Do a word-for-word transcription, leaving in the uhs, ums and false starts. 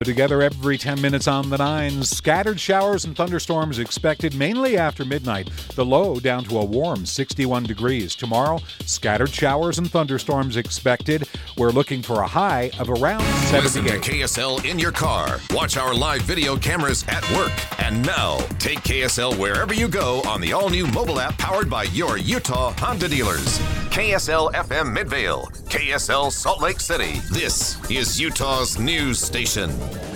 Together every ten minutes on the nines. Scattered showers and thunderstorms expected mainly after midnight. The low down to a warm sixty-one degrees. Tomorrow, scattered showers and thunderstorms expected. We're looking for a high of around seventy-eight. Listen to K S L in your car. Watch our live video cameras at work. And now, take K S L wherever you go on the all-new mobile app powered by your Utah Honda dealers. K S L F M Midvale. K S L Salt Lake City. This is Utah's news station.